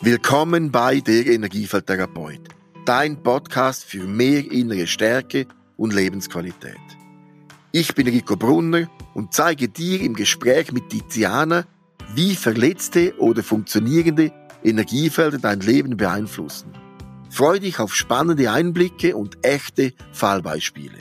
Willkommen bei der Energiefeldtherapeut, dein Podcast für mehr innere Stärke und Lebensqualität. Ich bin Rico Brunner und zeige dir im Gespräch mit Tiziana, wie verletzte oder funktionierende Energiefelder dein Leben beeinflussen. Freu dich auf spannende Einblicke und echte Fallbeispiele.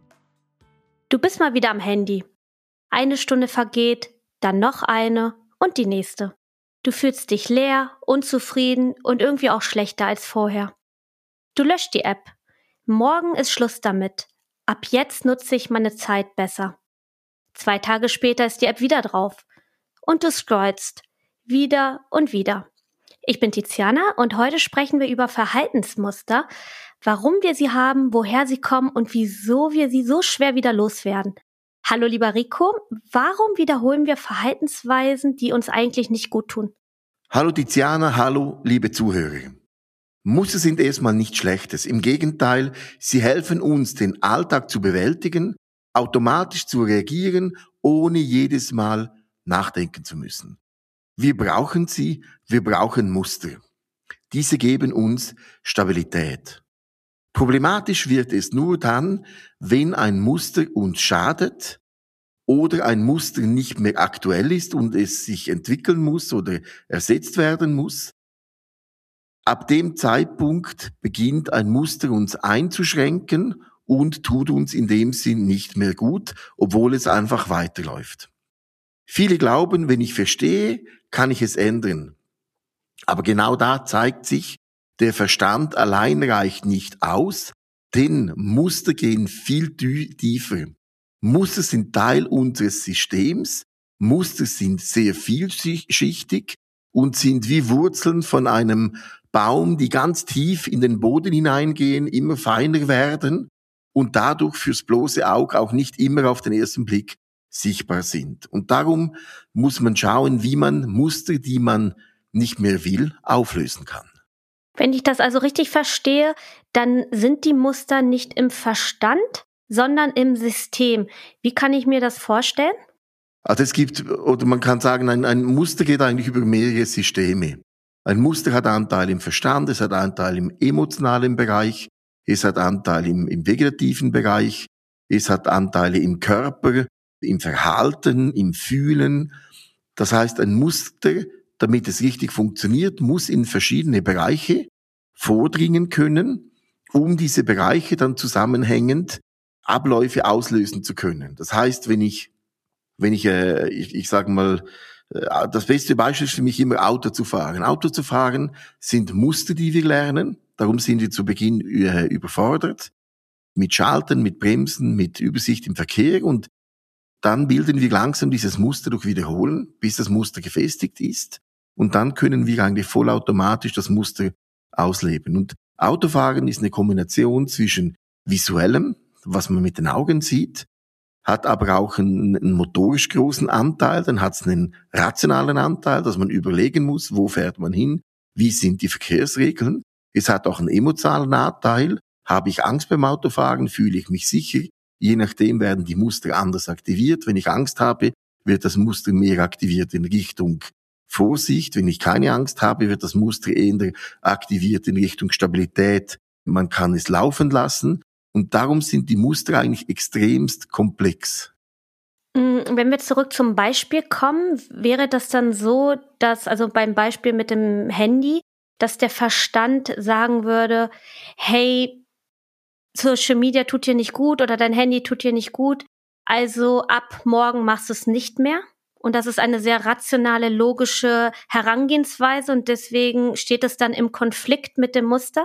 Du bist mal wieder am Handy. 1 Stunde vergeht, dann noch eine und die nächste. Du fühlst dich leer, unzufrieden und irgendwie auch schlechter als vorher. Du löscht die App. Morgen ist Schluss damit. Ab jetzt nutze ich meine Zeit besser. 2 Tage später ist die App wieder drauf. Und du scrollst. Wieder und wieder. Ich bin Tiziana und heute sprechen wir über Verhaltensmuster, warum wir sie haben, woher sie kommen und wieso wir sie so schwer wieder loswerden. Hallo lieber Rico, warum wiederholen wir Verhaltensweisen, die uns eigentlich nicht gut tun? Hallo Tiziana, hallo liebe Zuhörer. Muster sind erstmal nichts Schlechtes. Im Gegenteil, sie helfen uns, den Alltag zu bewältigen, automatisch zu reagieren, ohne jedes Mal nachdenken zu müssen. Wir brauchen sie, wir brauchen Muster. Diese geben uns Stabilität. Problematisch wird es nur dann, wenn ein Muster uns schadet oder ein Muster nicht mehr aktuell ist und es sich entwickeln muss oder ersetzt werden muss. Ab dem Zeitpunkt beginnt ein Muster uns einzuschränken und tut uns in dem Sinn nicht mehr gut, obwohl es einfach weiterläuft. Viele glauben, wenn ich verstehe, kann ich es ändern. Aber genau da zeigt sich, der Verstand allein reicht nicht aus, denn Muster gehen viel tiefer. Muster sind Teil unseres Systems, Muster sind sehr vielschichtig und sind wie Wurzeln von einem Baum, die ganz tief in den Boden hineingehen, immer feiner werden und dadurch fürs bloße Auge auch nicht immer auf den ersten Blick sichtbar sind. Und darum muss man schauen, wie man Muster, die man nicht mehr will, auflösen kann. Wenn ich das also richtig verstehe, dann sind die Muster nicht im Verstand, sondern im System. Wie kann ich mir das vorstellen? Also es gibt, oder man kann sagen, ein Muster geht eigentlich über mehrere Systeme. Ein Muster hat Anteil im Verstand, es hat Anteil im emotionalen Bereich, es hat Anteil im vegetativen Bereich, es hat Anteile im Körper, im Verhalten, im Fühlen. Das heißt, ein Muster, damit es richtig funktioniert, muss in verschiedene Bereiche vordringen können, um diese Bereiche dann zusammenhängend Abläufe auslösen zu können. Das heißt, wenn ich sage mal, das beste Beispiel ist für mich immer Auto zu fahren. Auto zu fahren sind Muster, die wir lernen. Darum sind wir zu Beginn überfordert. Mit Schalten, mit Bremsen, mit Übersicht im Verkehr. Und dann bilden wir langsam dieses Muster durch Wiederholen, bis das Muster gefestigt ist. Und dann können wir eigentlich vollautomatisch das Muster ausleben. Und Autofahren ist eine Kombination zwischen visuellem, was man mit den Augen sieht, hat aber auch einen motorisch großen Anteil, dann hat es einen rationalen Anteil, dass man überlegen muss, wo fährt man hin, wie sind die Verkehrsregeln. Es hat auch einen emotionalen Anteil, habe ich Angst beim Autofahren, fühle ich mich sicher, je nachdem werden die Muster anders aktiviert. Wenn ich Angst habe, wird das Muster mehr aktiviert in Richtung Vorsicht. Wenn ich keine Angst habe, wird das Muster eher aktiviert in Richtung Stabilität. Man kann es laufen lassen. Und darum sind die Muster eigentlich extremst komplex. Wenn wir zurück zum Beispiel kommen, wäre das dann so, dass, also beim Beispiel mit dem Handy, dass der Verstand sagen würde, hey, Social Media tut dir nicht gut oder dein Handy tut dir nicht gut, also ab morgen machst du es nicht mehr. Und das ist eine sehr rationale, logische Herangehensweise und deswegen steht es dann im Konflikt mit dem Muster?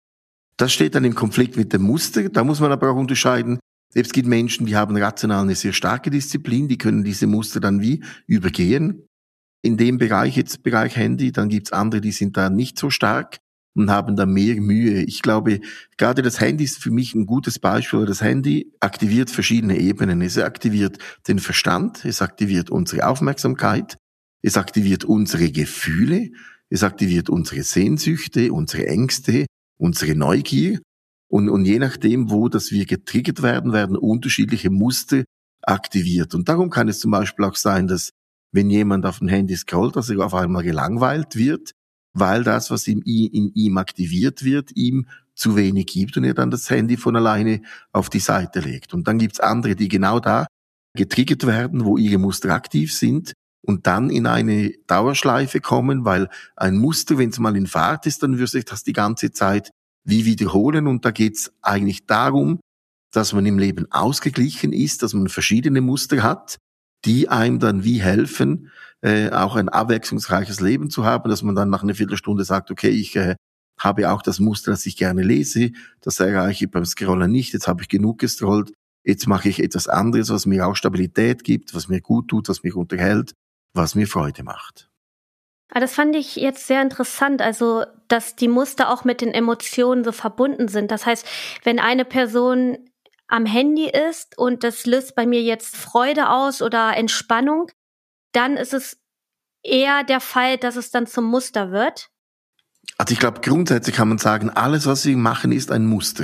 Das steht dann im Konflikt mit dem Muster. Da muss man aber auch unterscheiden. Es gibt Menschen, die haben rational eine sehr starke Disziplin, die können diese Muster dann wie übergehen. In dem Bereich, jetzt Bereich Handy, dann gibt's andere, die sind da nicht so stark und haben da mehr Mühe. Ich glaube, gerade das Handy ist für mich ein gutes Beispiel. Das Handy aktiviert verschiedene Ebenen. Es aktiviert den Verstand, es aktiviert unsere Aufmerksamkeit, es aktiviert unsere Gefühle, es aktiviert unsere Sehnsüchte, unsere Ängste, unsere Neugier und je nachdem, wo das wir getriggert werden, werden unterschiedliche Muster aktiviert. Und darum kann es zum Beispiel auch sein, dass wenn jemand auf dem Handy scrollt, dass er auf einmal gelangweilt wird, weil das, was in ihm aktiviert wird, ihm zu wenig gibt und er dann das Handy von alleine auf die Seite legt. Und dann gibt's andere, die genau da getriggert werden, wo ihre Muster aktiv sind und dann in eine Dauerschleife kommen, weil ein Muster, wenn es mal in Fahrt ist, dann wird sich das die ganze Zeit wie wiederholen. Und da geht's eigentlich darum, dass man im Leben ausgeglichen ist, dass man verschiedene Muster hat, die einem dann wie helfen, auch ein abwechslungsreiches Leben zu haben, dass man dann nach einer Viertelstunde sagt, okay, ich habe auch das Muster, das ich gerne lese, das erreiche ich beim Scrollen nicht, jetzt habe ich genug gescrollt, jetzt mache ich etwas anderes, was mir auch Stabilität gibt, was mir gut tut, was mich unterhält, was mir Freude macht. Das fand ich jetzt sehr interessant, also dass die Muster auch mit den Emotionen so verbunden sind. Das heißt, wenn eine Person am Handy ist und das löst bei mir jetzt Freude aus oder Entspannung, dann ist es eher der Fall, dass es dann zum Muster wird. Also ich glaube, grundsätzlich kann man sagen, alles, was wir machen, ist ein Muster.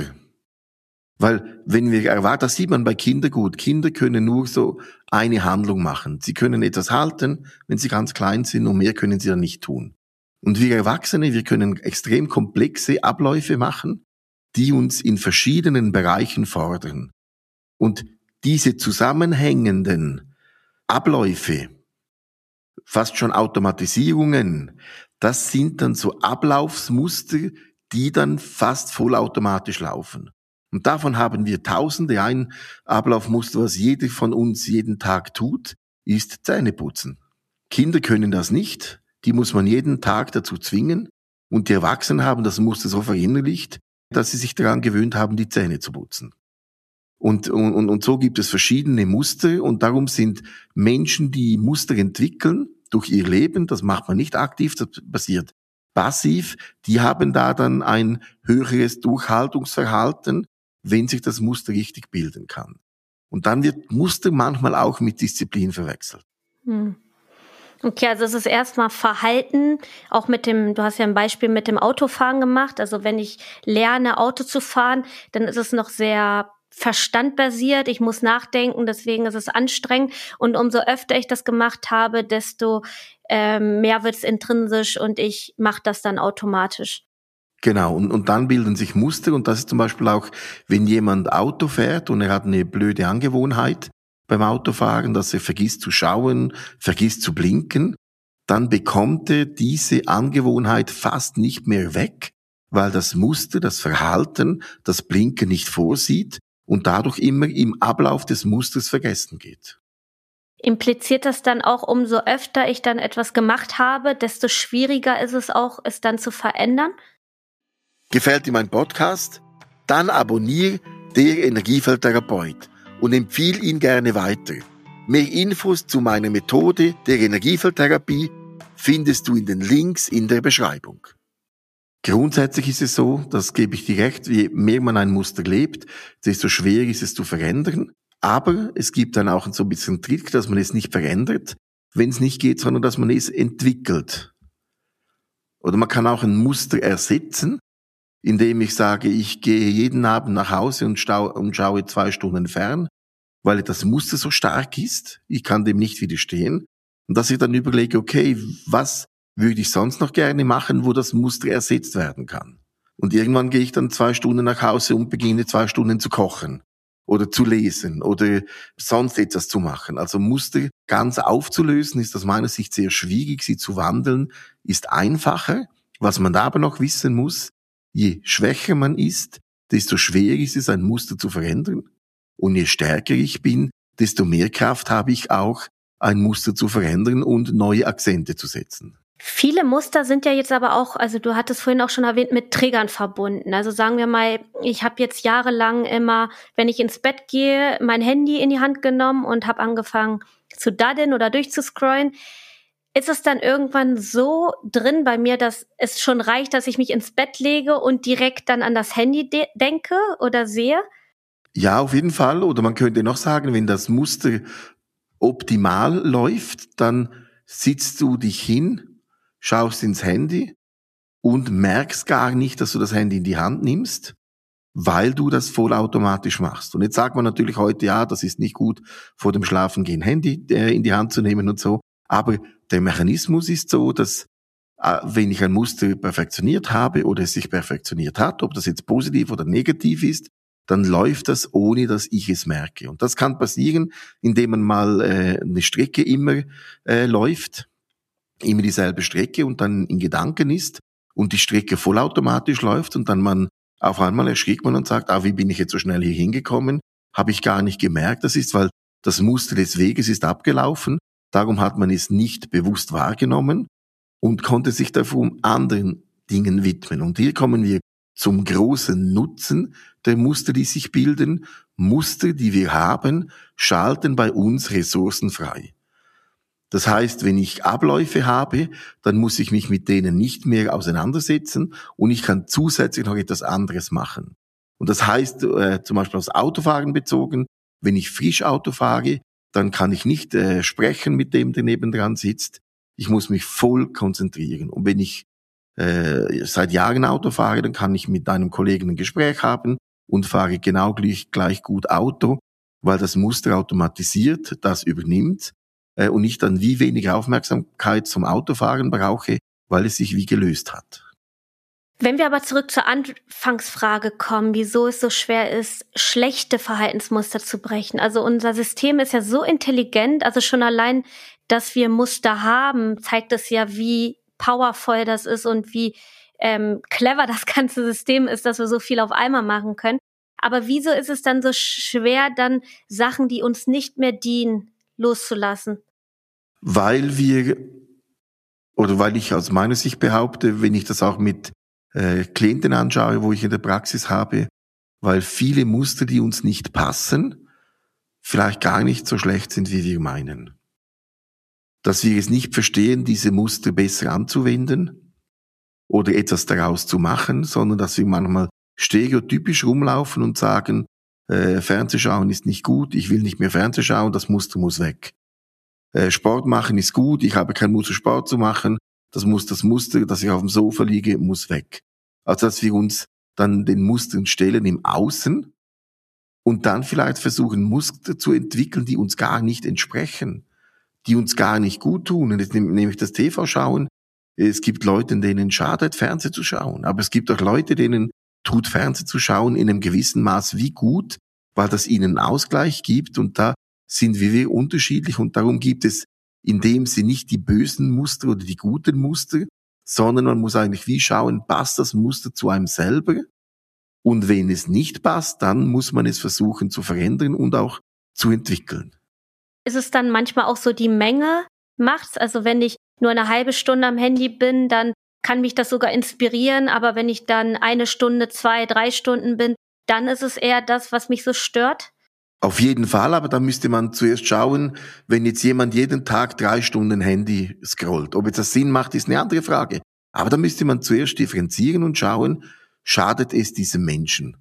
Weil wenn wir erwarten, das sieht man bei Kindern gut, Kinder können nur so eine Handlung machen. Sie können etwas halten, wenn sie ganz klein sind, und mehr können sie dann nicht tun. Und wir Erwachsene, wir können extrem komplexe Abläufe machen, die uns in verschiedenen Bereichen fordern. Und diese zusammenhängenden Abläufe, fast schon Automatisierungen, das sind dann so Ablaufsmuster, die dann fast vollautomatisch laufen. Und davon haben wir Tausende. Ein Ablaufmuster, was jeder von uns jeden Tag tut, ist Zähneputzen. Kinder können das nicht, die muss man jeden Tag dazu zwingen. Und die Erwachsenen haben das Muster so verinnerlicht, dass sie sich daran gewöhnt haben, die Zähne zu putzen. Und so gibt es verschiedene Muster, und darum sind Menschen, die Muster entwickeln durch ihr Leben, das macht man nicht aktiv, das passiert passiv, die haben da dann ein höheres Durchhaltungsverhalten, wenn sich das Muster richtig bilden kann. Und dann wird Muster manchmal auch mit Disziplin verwechselt. Okay, also es ist erstmal Verhalten, auch du hast ja ein Beispiel mit dem Autofahren gemacht, also wenn ich lerne, Auto zu fahren, dann ist es noch sehr verstandbasiert, ich muss nachdenken, deswegen ist es anstrengend, und umso öfter ich das gemacht habe, desto mehr wird es intrinsisch und ich mache das dann automatisch. Genau, und dann bilden sich Muster, und das ist zum Beispiel auch, wenn jemand Auto fährt und er hat eine blöde Angewohnheit beim Autofahren, dass er vergisst zu schauen, vergisst zu blinken, dann bekommt er diese Angewohnheit fast nicht mehr weg, weil das Muster, das Verhalten, das Blinken nicht vorsieht und dadurch immer im Ablauf des Musters vergessen geht. Impliziert das dann auch, umso öfter ich dann etwas gemacht habe, desto schwieriger ist es auch, es dann zu verändern? Gefällt dir mein Podcast? Dann abonniere der Energiefeldtherapeut und empfehle ihn gerne weiter. Mehr Infos zu meiner Methode der Energiefeldtherapie findest du in den Links in der Beschreibung. Grundsätzlich ist es so, das gebe ich dir recht, je mehr man ein Muster lebt, desto schwerer ist es zu verändern. Aber es gibt dann auch so ein bisschen Trick, dass man es nicht verändert, wenn es nicht geht, sondern dass man es entwickelt. Oder man kann auch ein Muster ersetzen, indem ich sage, ich gehe jeden Abend nach Hause und schaue 2 Stunden fern, weil das Muster so stark ist. Ich kann dem nicht widerstehen. Und dass ich dann überlege, okay, was würde ich sonst noch gerne machen, wo das Muster ersetzt werden kann. Und irgendwann gehe ich dann 2 Stunden nach Hause und beginne 2 Stunden zu kochen oder zu lesen oder sonst etwas zu machen. Also Muster ganz aufzulösen ist aus meiner Sicht sehr schwierig. Sie zu wandeln ist einfacher. Was man da aber noch wissen muss, je schwächer man ist, desto schwerer ist es, ein Muster zu verändern. Und je stärker ich bin, desto mehr Kraft habe ich auch, ein Muster zu verändern und neue Akzente zu setzen. Viele Muster sind ja jetzt aber auch, also du hattest vorhin auch schon erwähnt, mit Triggern verbunden. Also sagen wir mal, ich habe jetzt jahrelang immer, wenn ich ins Bett gehe, mein Handy in die Hand genommen und habe angefangen zu daddeln oder durchzuscrollen. Ist es dann irgendwann so drin bei mir, dass es schon reicht, dass ich mich ins Bett lege und direkt dann an das Handy denke oder sehe? Ja, auf jeden Fall. Oder man könnte noch sagen, wenn das Muster optimal läuft, dann sitzt du dich hin, schaust ins Handy und merkst gar nicht, dass du das Handy in die Hand nimmst, weil du das vollautomatisch machst. Und jetzt sagt man natürlich heute, ja, das ist nicht gut, vor dem Schlafengehen Handy in die Hand zu nehmen und so. Aber der Mechanismus ist so, dass wenn ich ein Muster perfektioniert habe oder es sich perfektioniert hat, ob das jetzt positiv oder negativ ist, dann läuft das, ohne dass ich es merke. Und das kann passieren, indem man mal eine Strecke immer läuft, immer dieselbe Strecke und dann in Gedanken ist und die Strecke vollautomatisch läuft und dann man auf einmal erschrickt man und sagt, wie bin ich jetzt so schnell hier hingekommen? Habe ich gar nicht gemerkt. Das ist, weil das Muster des Weges ist abgelaufen. Darum hat man es nicht bewusst wahrgenommen und konnte sich dafür anderen Dingen widmen. Und hier kommen wir zum großen Nutzen der Muster, die sich bilden. Muster, die wir haben, schalten bei uns Ressourcen frei. Das heißt, wenn ich Abläufe habe, dann muss ich mich mit denen nicht mehr auseinandersetzen und ich kann zusätzlich noch etwas anderes machen. Und das heißt, zum Beispiel aufs Autofahren bezogen, wenn ich frisch Auto fahre, dann kann ich nicht sprechen mit dem, der nebendran sitzt. Ich muss mich voll konzentrieren. Und wenn ich seit Jahren Auto fahre, dann kann ich mit einem Kollegen ein Gespräch haben und fahre genau gleich gut Auto, weil das Muster automatisiert das übernimmt und ich dann wie weniger Aufmerksamkeit zum Autofahren brauche, weil es sich wie gelöst hat. Wenn wir aber zurück zur Anfangsfrage kommen, wieso es so schwer ist, schlechte Verhaltensmuster zu brechen. Also unser System ist ja so intelligent, also schon allein, dass wir Muster haben, zeigt es ja, wie powervoll das ist und wie clever das ganze System ist, dass wir so viel auf einmal machen können. Aber wieso ist es dann so schwer, dann Sachen, die uns nicht mehr dienen, loszulassen? Weil ich aus meiner Sicht behaupte, wenn ich das auch mit Klienten anschaue, wo ich in der Praxis habe, weil viele Muster, die uns nicht passen, vielleicht gar nicht so schlecht sind, wie wir meinen. Dass wir es nicht verstehen, diese Muster besser anzuwenden oder etwas daraus zu machen, sondern dass wir manchmal stereotypisch rumlaufen und sagen, Fernsehschauen ist nicht gut, ich will nicht mehr Fernsehschauen, das Muster muss weg. Sport machen ist gut, ich habe kein Muster, Sport zu machen, das Muster, dass ich auf dem Sofa liege, muss weg. Also dass wir uns dann den Mustern stellen im Außen und dann vielleicht versuchen, Muster zu entwickeln, die uns gar nicht entsprechen, die uns gar nicht gut tun. Und jetzt nehme ich das TV-Schauen. Es gibt Leute, denen schadet, Fernsehen zu schauen. Aber es gibt auch Leute, denen tut Fernsehen zu schauen in einem gewissen Maß wie gut, weil das ihnen einen Ausgleich gibt. Und da sind wir unterschiedlich. Und darum gibt es in dem Sinne nicht die bösen Muster oder die guten Muster, sondern man muss eigentlich wie schauen, passt das Muster zu einem selber? Und wenn es nicht passt, dann muss man es versuchen zu verändern und auch zu entwickeln. Ist es dann manchmal auch so, die Menge macht's? Also wenn ich nur eine halbe Stunde am Handy bin, dann kann mich das sogar inspirieren. Aber wenn ich dann 1 Stunde, 2, 3 Stunden bin, dann ist es eher das, was mich so stört? Auf jeden Fall, aber da müsste man zuerst schauen, wenn jetzt jemand jeden Tag 3 Stunden Handy scrollt. Ob jetzt das Sinn macht, ist eine andere Frage. Aber da müsste man zuerst differenzieren und schauen, schadet es diesem Menschen?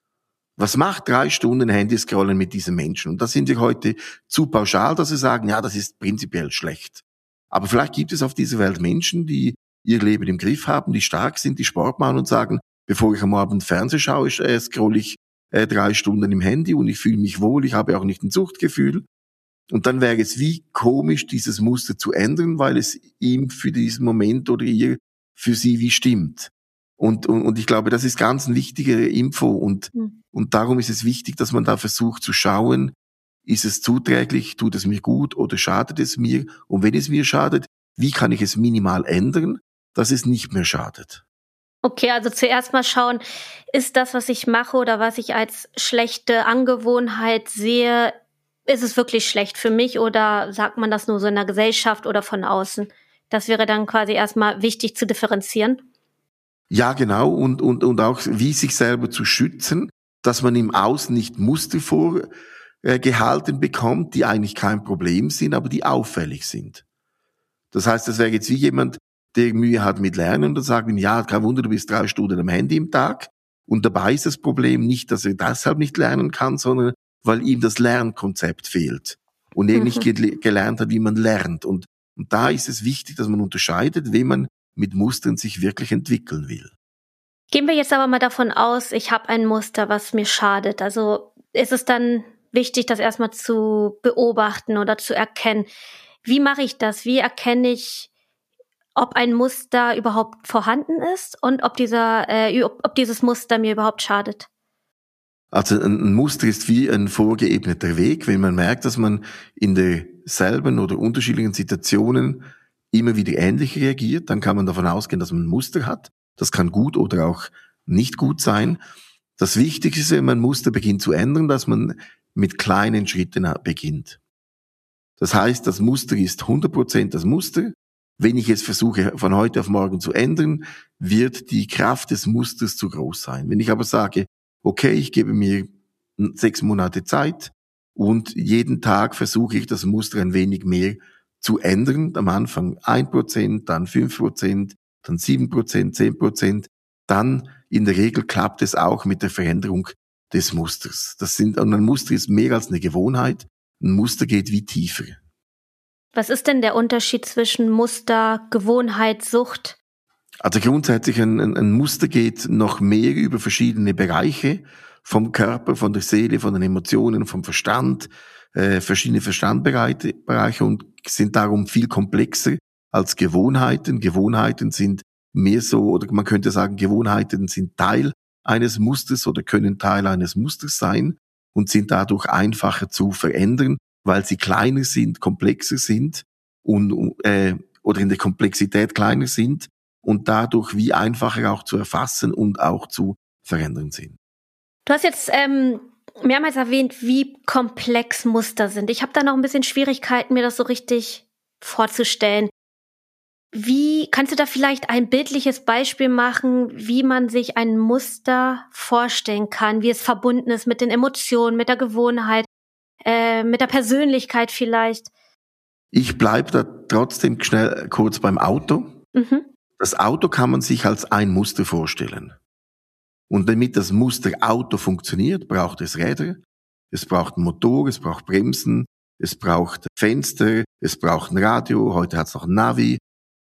Was macht 3 Stunden Handyscrollen mit diesem Menschen? Und da sind wir heute zu pauschal, dass wir sagen, ja, das ist prinzipiell schlecht. Aber vielleicht gibt es auf dieser Welt Menschen, die ihr Leben im Griff haben, die stark sind, die Sport machen und sagen, bevor ich am Abend Fernsehen schaue, scroll ich 3 Stunden im Handy und ich fühle mich wohl, ich habe auch nicht ein Suchtgefühl. Und dann wäre es wie komisch, dieses Muster zu ändern, weil es ihm für diesen Moment oder ihr für sie wie stimmt. Und ich glaube, das ist ganz eine wichtige Info und darum ist es wichtig, dass man da versucht zu schauen, ist es zuträglich, tut es mir gut oder schadet es mir? Und wenn es mir schadet, wie kann ich es minimal ändern, dass es nicht mehr schadet? Okay, also zuerst mal schauen, ist das, was ich mache oder was ich als schlechte Angewohnheit sehe, ist es wirklich schlecht für mich oder sagt man das nur so in der Gesellschaft oder von außen? Das wäre dann quasi erstmal wichtig zu differenzieren. Ja, genau. Und auch, wie sich selber zu schützen, dass man im Außen nicht Muster vorgehalten bekommt, die eigentlich kein Problem sind, aber die auffällig sind. Das heißt, das wäre jetzt wie jemand, der Mühe hat mit Lernen und dann sagt ihm, ja, kein Wunder, du bist 3 Stunden am Handy im Tag. Und dabei ist das Problem nicht, dass er deshalb nicht lernen kann, sondern weil ihm das Lernkonzept fehlt. Und er nicht gelernt hat, wie man lernt. Und da ist es wichtig, dass man unterscheidet, wenn man mit Mustern sich wirklich entwickeln will. Gehen wir jetzt aber mal davon aus, ich habe ein Muster, was mir schadet. Also ist es dann wichtig, das erstmal zu beobachten oder zu erkennen. Wie mache ich das? Wie erkenne ich, ob ein Muster überhaupt vorhanden ist und ob dieses Muster mir überhaupt schadet? Also ein Muster ist wie ein vorgeebneter Weg. Wenn man merkt, dass man in derselben oder unterschiedlichen Situationen immer wieder ähnlich reagiert, dann kann man davon ausgehen, dass man ein Muster hat. Das kann gut oder auch nicht gut sein. Das Wichtigste ist, wenn man ein Muster beginnt zu ändern, dass man mit kleinen Schritten beginnt. Das heißt, das Muster ist 100% das Muster. Wenn ich es versuche, von heute auf morgen zu ändern, wird die Kraft des Musters zu groß sein. Wenn ich aber sage, okay, ich gebe mir 6 Monate Zeit und jeden Tag versuche ich, das Muster ein wenig mehr zu ändern. Am Anfang 1%, dann 5%, dann 7%, 10%. Dann in der Regel klappt es auch mit der Veränderung des Musters. Und ein Muster ist mehr als eine Gewohnheit. Ein Muster geht wie tiefer. Was ist denn der Unterschied zwischen Muster, Gewohnheit, Sucht? Also grundsätzlich ein Muster geht noch mehr über verschiedene Bereiche vom Körper, von der Seele, von den Emotionen, vom Verstand, verschiedene Verstandbereiche und sind darum viel komplexer als Gewohnheiten. Gewohnheiten sind mehr so, oder man könnte sagen, Gewohnheiten sind Teil eines Musters oder können Teil eines Musters sein und sind dadurch einfacher zu verändern, weil sie kleiner sind, komplexer sind oder in der Komplexität kleiner sind und dadurch wie einfacher auch zu erfassen und auch zu verändern sind. Du hast jetzt mehrmals erwähnt, wie komplex Muster sind. Ich habe da noch ein bisschen Schwierigkeiten, mir das so richtig vorzustellen. Wie kannst du da vielleicht ein bildliches Beispiel machen, wie man sich ein Muster vorstellen kann, wie es verbunden ist mit den Emotionen, mit der Gewohnheit, mit der Persönlichkeit vielleicht? Ich bleibe da trotzdem schnell kurz beim Auto. Mhm. Das Auto kann man sich als ein Muster vorstellen. Und damit das Muster Auto funktioniert, braucht es Räder, es braucht einen Motor, es braucht Bremsen, es braucht Fenster, es braucht ein Radio, heute hat es noch ein Navi.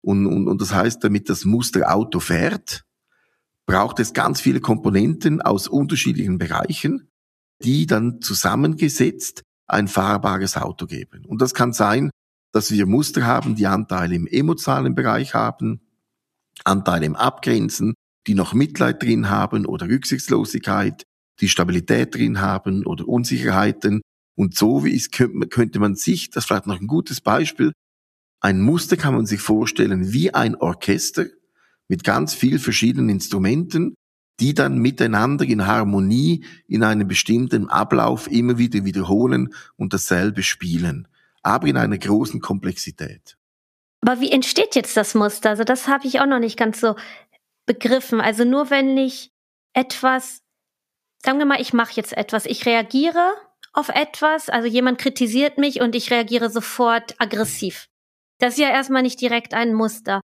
Und das heißt, damit das Muster Auto fährt, braucht es ganz viele Komponenten aus unterschiedlichen Bereichen, die dann zusammengesetzt ein fahrbares Auto geben. Und das kann sein, dass wir Muster haben, die Anteile im emotionalen Bereich haben, Anteile im Abgrenzen, die noch Mitleid drin haben oder Rücksichtslosigkeit, die Stabilität drin haben oder Unsicherheiten. Und so wie es könnte man sich, das ist vielleicht noch ein gutes Beispiel, ein Muster kann man sich vorstellen wie ein Orchester mit ganz vielen verschiedenen Instrumenten, die dann miteinander in Harmonie in einem bestimmten Ablauf immer wieder wiederholen und dasselbe spielen, aber in einer großen Komplexität. Aber wie entsteht jetzt das Muster? Also das habe ich auch noch nicht ganz so begriffen. Also nur wenn ich etwas, sagen wir mal, ich mache jetzt etwas, ich reagiere auf etwas, also jemand kritisiert mich und ich reagiere sofort aggressiv. Das ist ja erstmal nicht direkt ein Muster.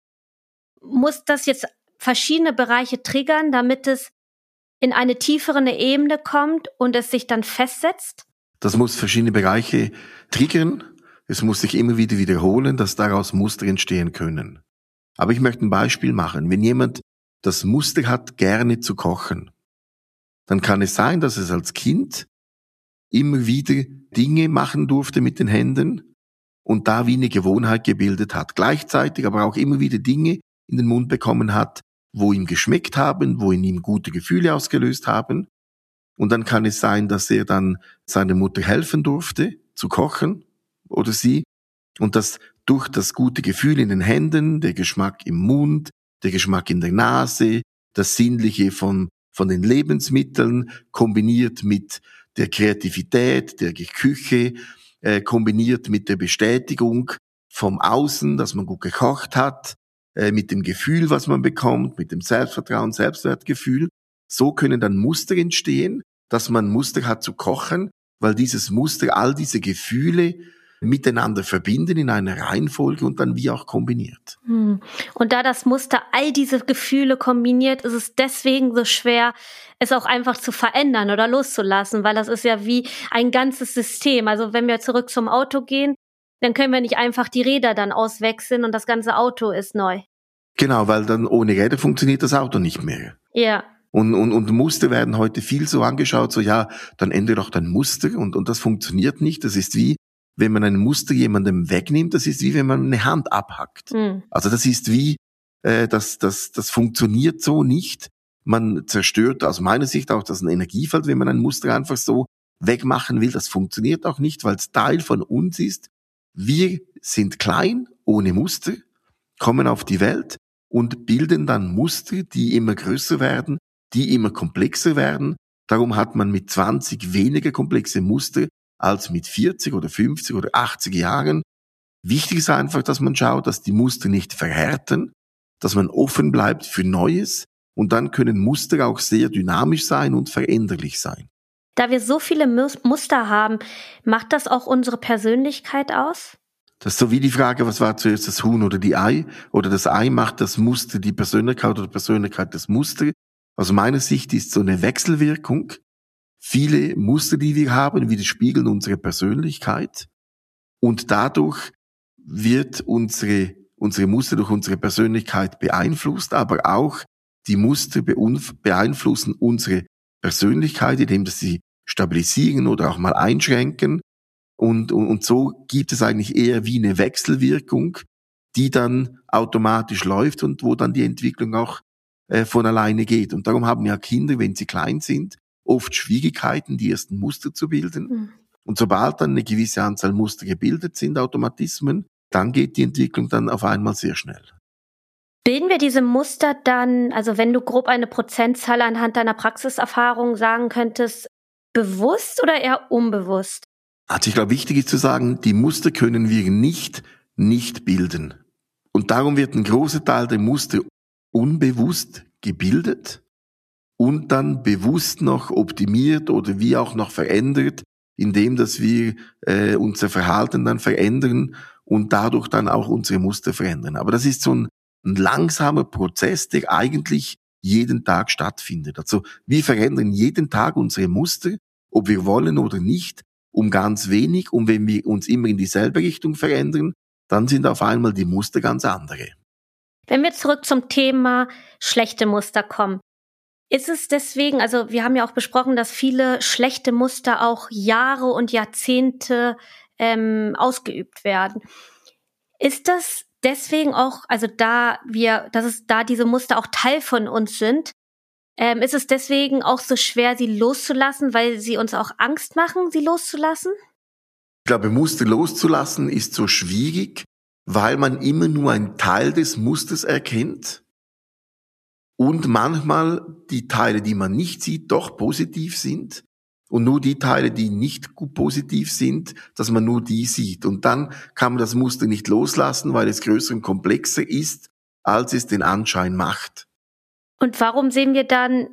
Muss das jetzt verschiedene Bereiche triggern, damit es in eine tiefere Ebene kommt und es sich dann festsetzt? Das muss verschiedene Bereiche triggern. Es muss sich immer wieder wiederholen, dass daraus Muster entstehen können. Aber ich möchte ein Beispiel machen. Wenn jemand das Muster hat, gerne zu kochen, dann kann es sein, dass es als Kind immer wieder Dinge machen durfte mit den Händen und da wie eine Gewohnheit gebildet hat. Gleichzeitig aber auch immer wieder Dinge in den Mund bekommen hat, wo ihm geschmeckt haben, wo in ihm gute Gefühle ausgelöst haben. Und dann kann es sein, dass er dann seiner Mutter helfen durfte, zu kochen oder sie. Und dass durch das gute Gefühl in den Händen, der Geschmack im Mund, der Geschmack in der Nase, das Sinnliche von den Lebensmitteln, kombiniert mit der Kreativität, der Küche, kombiniert mit der Bestätigung vom Außen, dass man gut gekocht hat, mit dem Gefühl, was man bekommt, mit dem Selbstvertrauen, Selbstwertgefühl. So können dann Muster entstehen, dass man Muster hat zu kochen, weil dieses Muster all diese Gefühle miteinander verbinden in einer Reihenfolge und dann wie auch kombiniert. Und da das Muster all diese Gefühle kombiniert, ist es deswegen so schwer, es auch einfach zu verändern oder loszulassen, weil das ist ja wie ein ganzes System. Also wenn wir zurück zum Auto gehen, dann können wir nicht einfach die Räder dann auswechseln und das ganze Auto ist neu. Genau, weil dann ohne Räder funktioniert das Auto nicht mehr. Ja. Und Muster werden heute viel so angeschaut, so ja, dann ändere doch dein Muster und das funktioniert nicht. Das ist wie, wenn man ein Muster jemandem wegnimmt, das ist wie wenn man eine Hand abhackt. Also das ist wie das funktioniert so nicht. Man zerstört aus meiner Sicht auch das Energiefeld, wenn man ein Muster einfach so wegmachen will. Das funktioniert auch nicht, weil es Teil von uns ist. Wir sind klein, ohne Muster, kommen auf die Welt und bilden dann Muster, die immer größer werden, die immer komplexer werden. Darum hat man mit 20 weniger komplexe Muster als mit 40 oder 50 oder 80 Jahren. Wichtig ist einfach, dass man schaut, dass die Muster nicht verhärten, dass man offen bleibt für Neues und dann können Muster auch sehr dynamisch sein und veränderlich sein. Da wir so viele Muster haben, macht das auch unsere Persönlichkeit aus? Das ist so wie die Frage, was war zuerst das Huhn oder die Ei? Oder das Ei macht das Muster die Persönlichkeit oder Persönlichkeit das Muster? Aus meiner Sicht ist so eine Wechselwirkung. Viele Muster, die wir haben, widerspiegeln unsere Persönlichkeit. Und dadurch wird unsere Muster durch unsere Persönlichkeit beeinflusst, aber auch die Muster beeinflussen unsere Persönlichkeit, indem sie stabilisieren oder auch mal einschränken. Und so gibt es eigentlich eher wie eine Wechselwirkung, die dann automatisch läuft und wo dann die Entwicklung auch von alleine geht. Und darum haben ja Kinder, wenn sie klein sind, oft Schwierigkeiten, die ersten Muster zu bilden. Mhm. Und sobald dann eine gewisse Anzahl Muster gebildet sind, Automatismen, dann geht die Entwicklung dann auf einmal sehr schnell. Bilden wir diese Muster dann, also wenn du grob eine Prozentzahl anhand deiner Praxiserfahrung sagen könntest, bewusst oder eher unbewusst? Also ich glaube, wichtig ist zu sagen, die Muster können wir nicht bilden. Und darum wird ein großer Teil der Muster unbewusst gebildet und dann bewusst noch optimiert oder wie auch noch verändert, indem dass wir unser Verhalten dann verändern und dadurch dann auch unsere Muster verändern. Aber das ist so ein langsamer Prozess, der eigentlich jeden Tag stattfindet. Also wir verändern jeden Tag unsere Muster, ob wir wollen oder nicht, um ganz wenig. Und wenn wir uns immer in dieselbe Richtung verändern, dann sind auf einmal die Muster ganz andere. Wenn wir zurück zum Thema schlechte Muster kommen, ist es deswegen, also wir haben ja auch besprochen, dass viele schlechte Muster auch Jahre und Jahrzehnte ausgeübt werden. Ist das deswegen auch, also da diese Muster auch Teil von uns sind, ist es deswegen auch so schwer, sie loszulassen, weil sie uns auch Angst machen, sie loszulassen? Ich glaube, Muster loszulassen ist so schwierig, weil man immer nur einen Teil des Musters erkennt und manchmal die Teile, die man nicht sieht, doch positiv sind und nur die Teile, die nicht gut positiv sind, dass man nur die sieht. Und dann kann man das Muster nicht loslassen, weil es größer und komplexer ist, als es den Anschein macht. Und warum sehen wir dann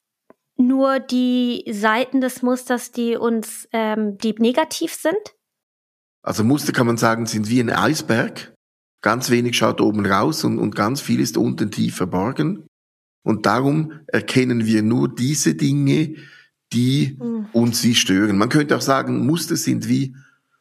nur die Seiten des Musters, die uns, die negativ sind? Also Muster, kann man sagen, sind wie ein Eisberg. Ganz wenig schaut oben raus und ganz viel ist unten tief verborgen. Und darum erkennen wir nur diese Dinge, die uns wie stören. Man könnte auch sagen, Muster sind wie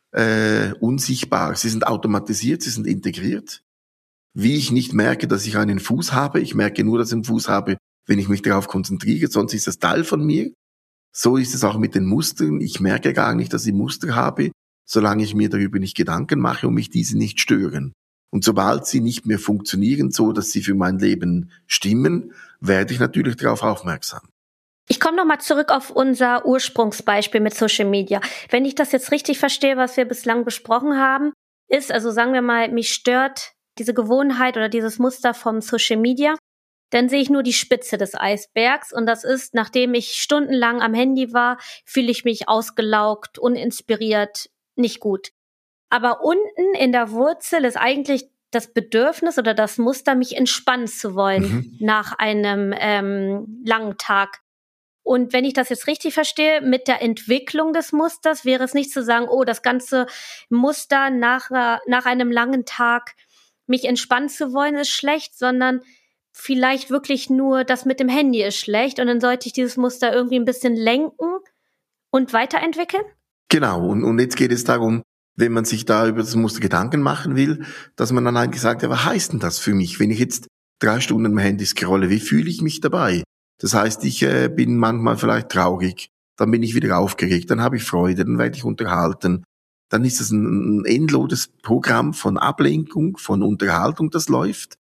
unsichtbar. Sie sind automatisiert, sie sind integriert. Wie ich nicht merke, dass ich einen Fuß habe, ich merke nur, dass ich einen Fuß habe, wenn ich mich darauf konzentriere, sonst ist es Teil von mir. So ist es auch mit den Mustern. Ich merke gar nicht, dass ich Muster habe, solange ich mir darüber nicht Gedanken mache und mich diese nicht stören. Und sobald sie nicht mehr funktionieren, so dass sie für mein Leben stimmen, werde ich natürlich darauf aufmerksam. Ich komme nochmal zurück auf unser Ursprungsbeispiel mit Social Media. Wenn ich das jetzt richtig verstehe, was wir bislang besprochen haben, ist, also sagen wir mal, mich stört diese Gewohnheit oder dieses Muster vom Social Media, dann sehe ich nur die Spitze des Eisbergs und das ist, nachdem ich stundenlang am Handy war, fühle ich mich ausgelaugt, uninspiriert, nicht gut. Aber unten in der Wurzel ist eigentlich das Bedürfnis oder das Muster, mich entspannen zu wollen nach einem langen Tag. Und wenn ich das jetzt richtig verstehe, mit der Entwicklung des Musters wäre es nicht zu sagen, oh, das ganze Muster nach einem langen Tag mich entspannen zu wollen ist schlecht, sondern vielleicht wirklich nur das mit dem Handy ist schlecht und dann sollte ich dieses Muster irgendwie ein bisschen lenken und weiterentwickeln? Genau, und jetzt geht es darum, wenn man sich da über das Muster Gedanken machen will, dass man dann eigentlich sagt, ja, was heißt denn das für mich, wenn ich jetzt 3 Stunden am Handy scrolle, wie fühle ich mich dabei? Das heißt, ich bin manchmal vielleicht traurig, dann bin ich wieder aufgeregt, dann habe ich Freude, dann werde ich unterhalten. Dann ist es ein endloses Programm von Ablenkung, von Unterhaltung, das läuft.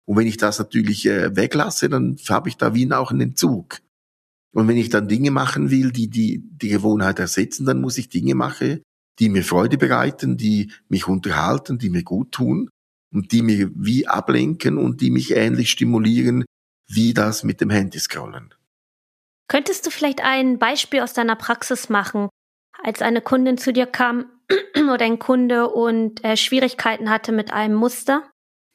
Und wenn ich das natürlich weglasse, dann habe ich da wie auch einen Entzug. Und wenn ich dann Dinge machen will, die Gewohnheit ersetzen, dann muss ich Dinge machen, die mir Freude bereiten, die mich unterhalten, die mir gut tun und die mir wie ablenken und die mich ähnlich stimulieren wie das mit dem Handyscrollen. Könntest du vielleicht ein Beispiel aus deiner Praxis machen, als eine Kundin zu dir kam oder ein Kunde und Schwierigkeiten hatte mit einem Muster?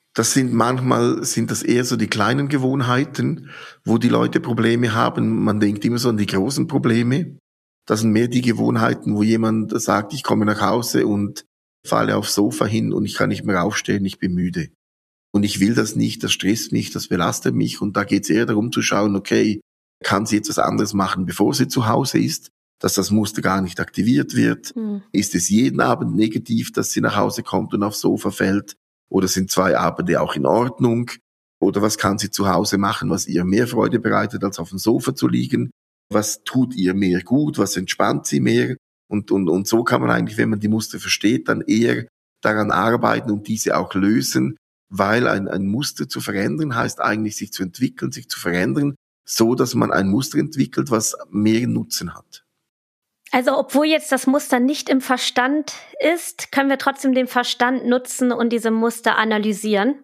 Manchmal sind das eher so die kleinen Gewohnheiten, wo die Leute Probleme haben. Man denkt immer so an die großen Probleme. Das sind mehr die Gewohnheiten, wo jemand sagt, ich komme nach Hause und falle aufs Sofa hin und ich kann nicht mehr aufstehen, ich bin müde. Und ich will das nicht, das stresst mich, das belastet mich. Und da geht es eher darum zu schauen, okay, kann sie jetzt was anderes machen, bevor sie zu Hause ist, dass das Muster gar nicht aktiviert wird? Ist es jeden Abend negativ, dass sie nach Hause kommt und aufs Sofa fällt? Oder sind 2 Abende auch in Ordnung? Oder was kann sie zu Hause machen, was ihr mehr Freude bereitet, als auf dem Sofa zu liegen? Was tut ihr mehr gut? Was entspannt sie mehr? Und so kann man eigentlich, wenn man die Muster versteht, dann eher daran arbeiten und diese auch lösen, weil ein Muster zu verändern heißt eigentlich, sich zu entwickeln, sich zu verändern, so dass man ein Muster entwickelt, was mehr Nutzen hat. Also obwohl jetzt das Muster nicht im Verstand ist, können wir trotzdem den Verstand nutzen und diese Muster analysieren?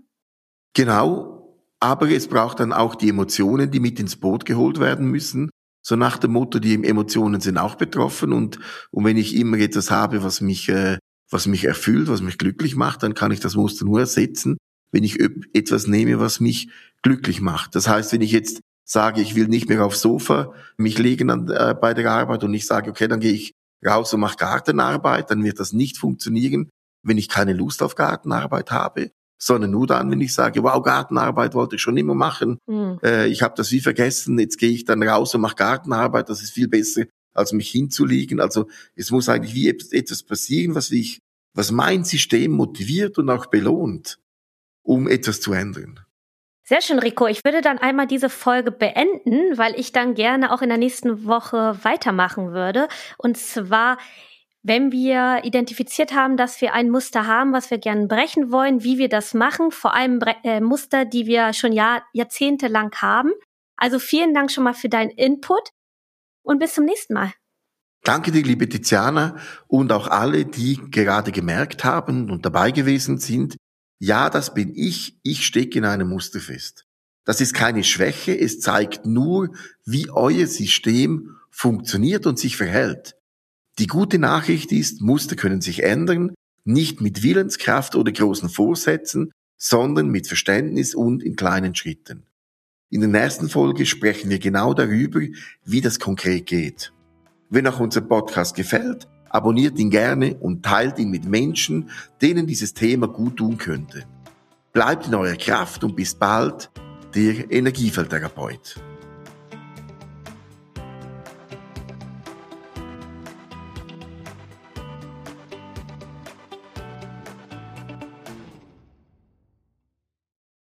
Genau, aber es braucht dann auch die Emotionen, die mit ins Boot geholt werden müssen. So nach dem Motto, die Emotionen sind auch betroffen und wenn ich immer etwas habe, was mich erfüllt, was mich glücklich macht, dann kann ich das Muster nur ersetzen, wenn ich etwas nehme, was mich glücklich macht. Das heißt, wenn ich jetzt sage, ich will nicht mehr aufs Sofa mich legen bei der Arbeit und ich sage, okay, dann gehe ich raus und mache Gartenarbeit, dann wird das nicht funktionieren, wenn ich keine Lust auf Gartenarbeit habe, sondern nur dann, wenn ich sage, wow, Gartenarbeit wollte ich schon immer machen, ich habe das wie vergessen, jetzt gehe ich dann raus und mache Gartenarbeit, das ist viel besser, als mich hinzulegen. Also es muss eigentlich wie etwas passieren, was mein System motiviert und auch belohnt, um etwas zu ändern. Sehr schön, Rico. Ich würde dann einmal diese Folge beenden, weil ich dann gerne auch in der nächsten Woche weitermachen würde. Und zwar, wenn wir identifiziert haben, dass wir ein Muster haben, was wir gerne brechen wollen, wie wir das machen, vor allem Muster, die wir schon jahrzehntelang haben. Also vielen Dank schon mal für deinen Input und bis zum nächsten Mal. Danke dir, liebe Tiziana, und auch alle, die gerade gemerkt haben und dabei gewesen sind, ja, das bin ich stecke in einem Muster fest. Das ist keine Schwäche, es zeigt nur, wie euer System funktioniert und sich verhält. Die gute Nachricht ist, Muster können sich ändern, nicht mit Willenskraft oder großen Vorsätzen, sondern mit Verständnis und in kleinen Schritten. In der nächsten Folge sprechen wir genau darüber, wie das konkret geht. Wenn euch unser Podcast gefällt, abonniert ihn gerne und teilt ihn mit Menschen, denen dieses Thema gut tun könnte. Bleibt in eurer Kraft und bis bald, der Energiefeldtherapeut.